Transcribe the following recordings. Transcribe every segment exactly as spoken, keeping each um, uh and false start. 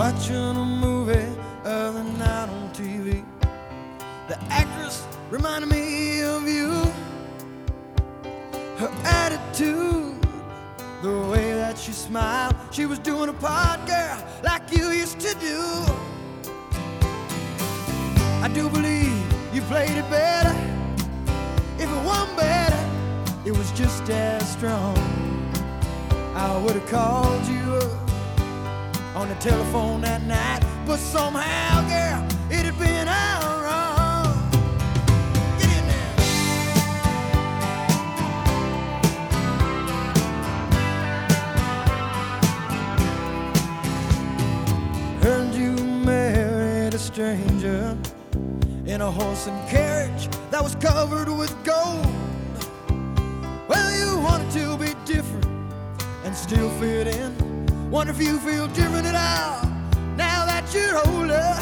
watching a movie other night on T V. The actress reminded me of you. Her attitude, the way that she smiled, she was doing a part, girl, like you used to do. I do believe you played it better. If it wasn't better, it was just as strong. I would have called you up on the telephone that night, but somehow, girl, it had been all wrong. Get in there. Heard you married a stranger in a horse and carriage that was covered with gold. Well, you wanted to be different and still fit in. Wonder if you feel different at all now that you're older.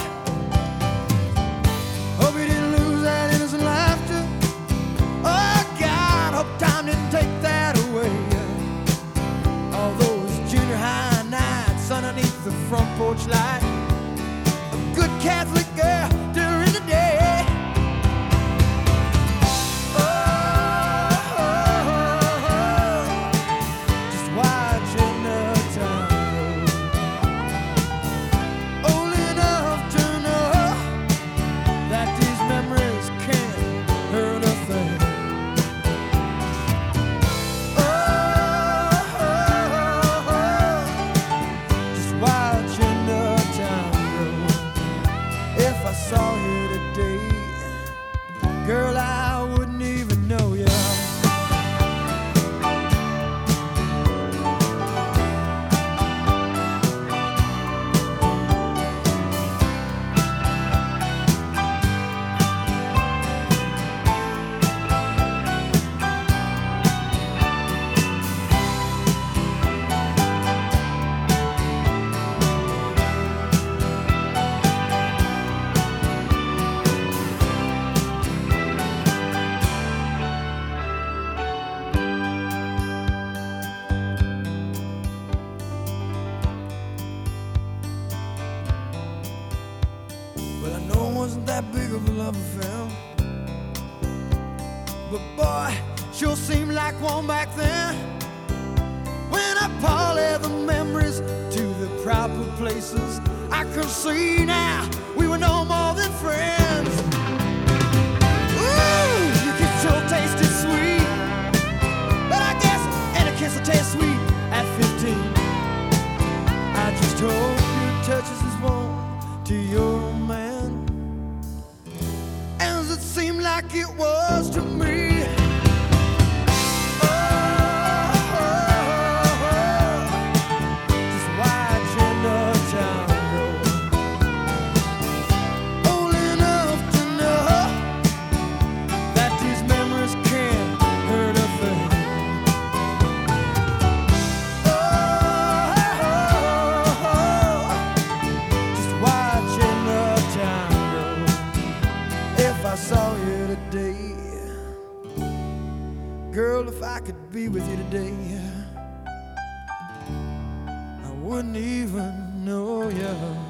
Hope you didn't lose that innocent laughter. Oh God, hope time didn't take that away. All those junior high nights underneath the front porch light, a good Catholic girl during the day. If I saw you today, girl, I wouldn't even know you. Well, I know it wasn't that big of a love affair, but boy, sure seemed like one back then. When I parley the memories to the proper places, I could see now we were no more than friends. Ooh, your kiss sure tasted sweet, but I guess any kiss will taste sweet at fifteen. I just hope your touch is as warm to your man as it seemed like it was to me. If I saw you today, girl, if I could be with you today, I wouldn't even know you.